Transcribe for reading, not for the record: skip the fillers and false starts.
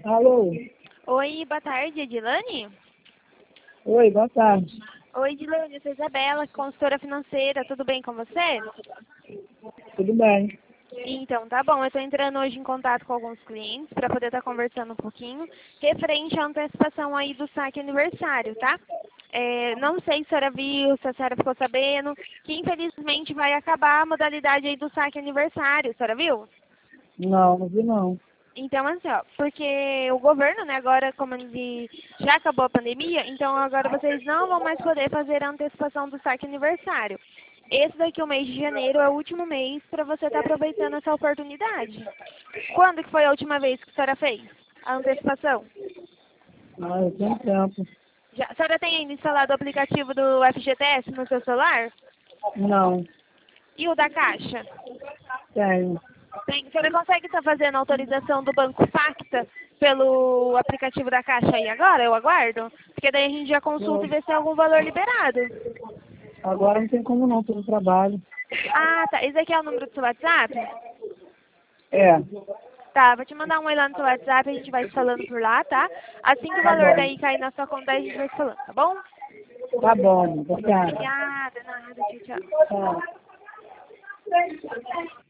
Alô? Oi, boa tarde, Edilane? Oi, boa tarde. Oi, Edilane, eu sou Isabela, consultora financeira, tudo bem com você? Tudo bem? Então, tá bom, eu estou entrando hoje em contato com alguns clientes para poder estar conversando um pouquinho referente à antecipação aí do saque aniversário, tá? Não sei se a senhora viu, se a senhora ficou sabendo, que infelizmente vai acabar a modalidade aí do saque aniversário, a senhora viu? Não vi não. Então, assim, ó, porque o governo, né, agora como ele já acabou a pandemia, então agora vocês não vão mais poder fazer a antecipação do saque aniversário. Esse daqui, o mês de janeiro, é o último mês para você estar aproveitando essa oportunidade. Quando que foi a última vez que a senhora fez a antecipação? Ah, eu tenho tempo. A senhora tem ainda instalado o aplicativo do FGTS no seu celular? Não, E o da Caixa? tenho. A senhora consegue estar fazendo a autorização do Banco Facta pelo aplicativo da Caixa aí agora? Eu aguardo? Porque daí a gente já consulta e vê se tem algum valor liberado. Agora não tem como não, tô no trabalho. Ah, tá. Esse aqui é o número do seu WhatsApp? É, Tá, vou te mandar um oi lá no seu WhatsApp, a gente vai se falando por lá, tá? Assim que o tá valor bom. daí cair na sua conta, a gente vai se falando, tá bom? Tá bom, obrigada. Obrigada, nada, tchau, tchau. Tchau.